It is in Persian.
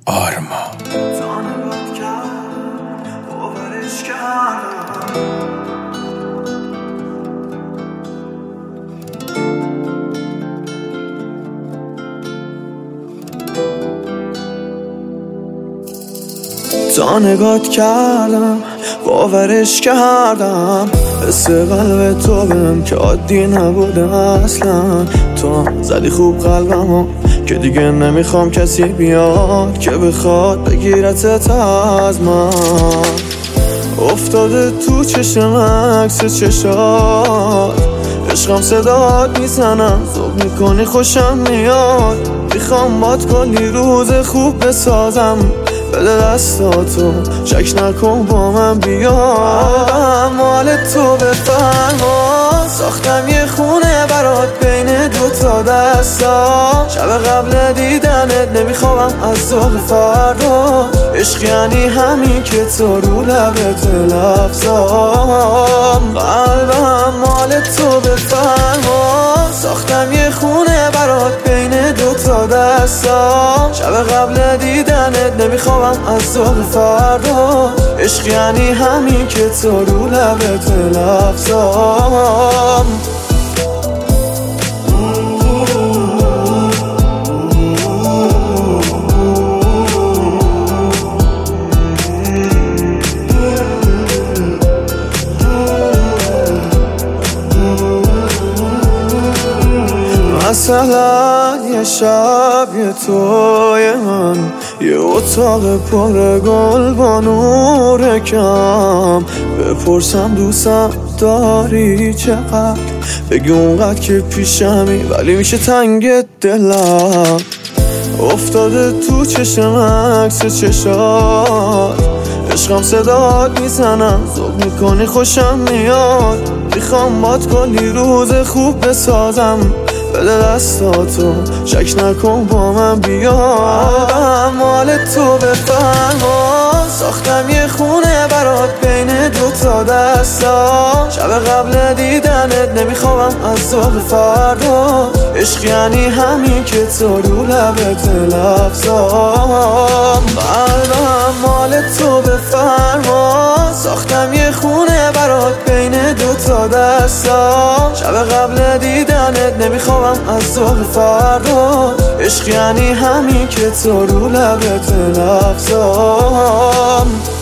آرما تا نگات کردم باورش کردم حس قلب تو بهم که عادی نبوده اصلا. تو زدی خوب قلبمو که دیگه نمیخوام کسی بیاد که بخواد بگیرتت از من. افتاده تو چشم عکس چشات، عشقم صدات میزنم ذوق میکنی خوشم میاد. میخوام باد کلی روز خوب بسازم، بده دستاتو شک نکن با من بیا. مال تو بفرما ساختم یه خونه برات بین دوتا دستا. شب قبل دیدنت نمیخوام از ذوق فردا. عشق یعنی همین که تو رو لبت لفظام. قلبم مال تو بفرما ساختم یه خونه برات بین دوتا دستا. شب قبل دیدنت نمیخوام از ذوق فردا. عشق یعنی همین که تو رو لبت لفظام. مثلا یه شب یه توی من، یه اتاق پر گل با نور کم. بپرسم دوستم داری چقدر، بگی اونقدر که پیشمی ولی میشه تنگ دلم. افتاده تو چشم عکس چشات، عشقم صدات میزنم ذوق میکنی خوشم میاد. میخوام باد کلی روز خوب بسازم، بده دستاتو شک نکن با من بیا. مال تو بفرما ساختم یه خونه برات بین دوتا دستا. شب قبل دیدنت نمیخوام از ذوق فردا. عشق یعنی همین که تو رو لبت لفظام. قلبم مال تو بفرما ساختم یه خونه برات بین دوتا دستا. شب قبل دیدنت نمیخوام از ذوق فردا. عشق یعنی همین که تو رو لبت لفظام.